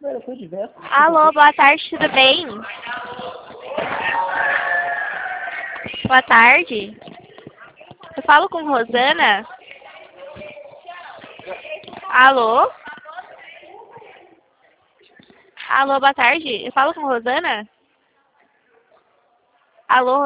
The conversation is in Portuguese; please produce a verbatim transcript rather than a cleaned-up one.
Alô, boa tarde, tudo bem? Boa tarde. Eu falo com Rosana? Alô? Alô, boa tarde. Eu falo com Rosana? Alô?